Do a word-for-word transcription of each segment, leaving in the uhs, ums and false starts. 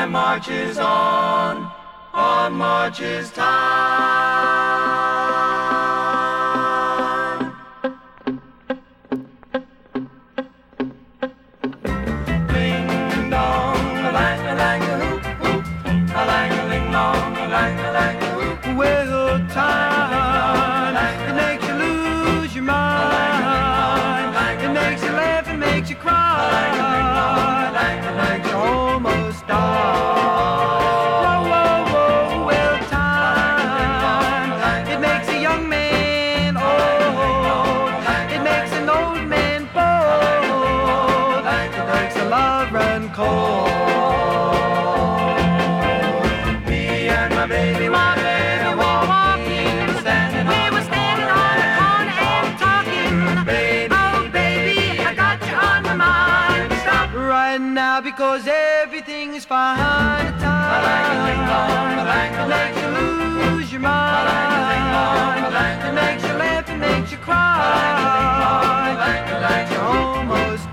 marches on, on marches time. Ding dong, a lang a lang a hoop hoop, a lang a ling long, a lang a lang a hoop. Well, time, it makes you lose your mind. It makes you laugh, it makes you cry. It makes you almost die. Whoa, whoa, whoa, well, time, it makes a young man old. It makes an old man bold. It makes a love run cold. Me and my baby, my baby. Now because everything is fine at time. It makes you lose your mind. It makes you laugh, it makes you cry. It makes you almost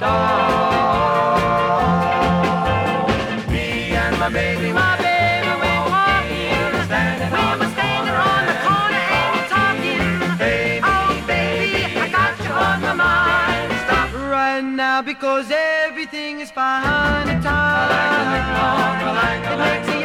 die. Me and my baby, my baby, we're walking. We were standing on the corner and talking. Baby, oh baby, I got you on my mind. Stop right now because everything is fine at time. It makes